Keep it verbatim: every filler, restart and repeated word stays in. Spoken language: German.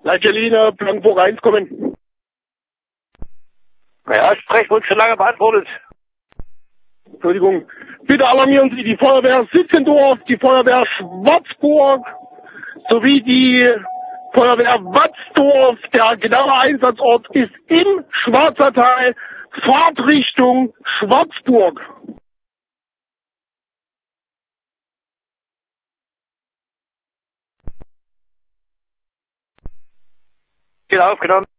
Leitlinie Blankenburg eins kommen. Ja, Sprechwunsch schon lange beantwortet. Entschuldigung. Bitte alarmieren Sie die Feuerwehr Sitzendorf, die Feuerwehr Schwarzburg sowie die Feuerwehr Watzdorf. Der genaue Einsatzort ist im Schwarzertal, Fahrtrichtung Schwarzburg. Wieder aufgenommen.